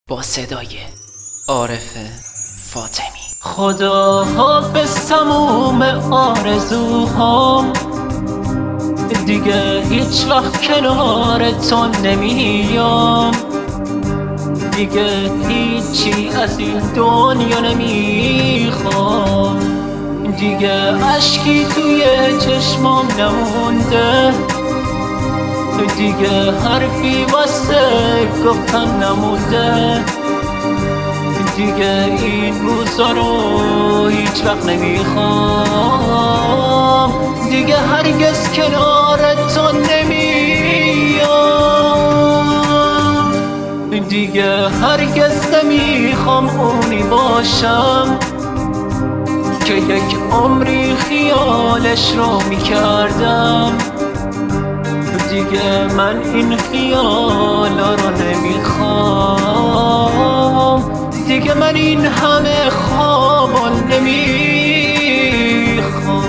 با صدای عارف فاطمی. خدا حافظ تموم آرزوهام، دیگه هیچ وقت کنار تو نمیام، دیگه هیچی از این دنیا نمیخوام، دیگه اشکی توی چشمام نمونده، دیگه حرفی واسه گفتن نمونده، دیگه این روزا رو هیچ وقت نمیخوام، دیگه هرگز کنار تو نمیام، دیگه هرگز نمیخوام اونی باشم که یک عمری خیالش رو میکردم، دیگه من این خیالا رو نمیخوام، دیگه من این همه خوابا نمیخوام.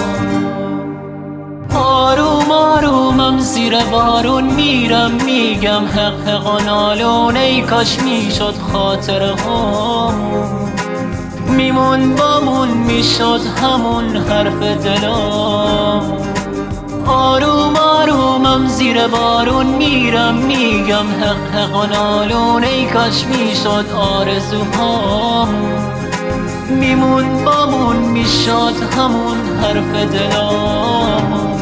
آروم آرومم زیر بارون میرم، میگم حق حق نالون، ای کاش میشد خاطره هامون میمون بامون، میشد همون حرف دلامون. آروم آرومم زیر بارون میرم، میگم حق حق نالون، ای کاش میشد آرزوهامون میمون بامون، میشد همون حرف دلامون.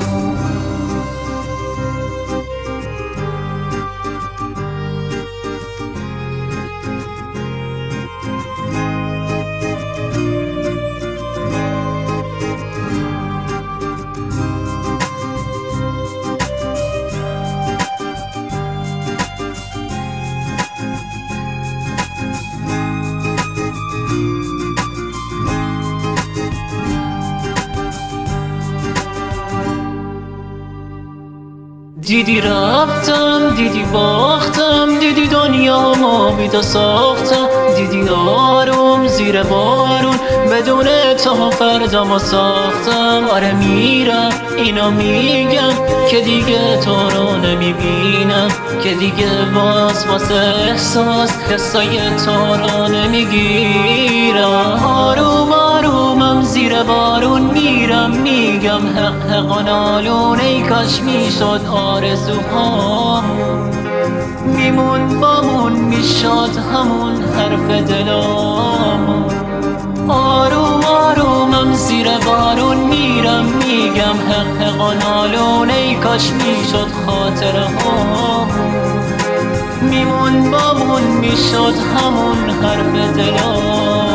دیدی رفتم، دیدی باختم، دیدی دنیا ما بیتا ساختم، دیدی آروم زیر بارون بدون تو فردا ما ساختم. آره میرم اینا میگم که دیگه تو رو نمیبینم، که دیگه باز واسه احساس حسای تو رو نمیگیرم. آروم آرومم زیر بارون میرم، میگم حق حق نالون، ای کاش میشد آرزوهامون میمون بامون، میشد همون حرف دلامون. آروم آرومم زیر بارون میرم، میگم حق حق نالون، ای کاش میشد خاطره هامون میمون بامون، میشد همون حرف دلامون.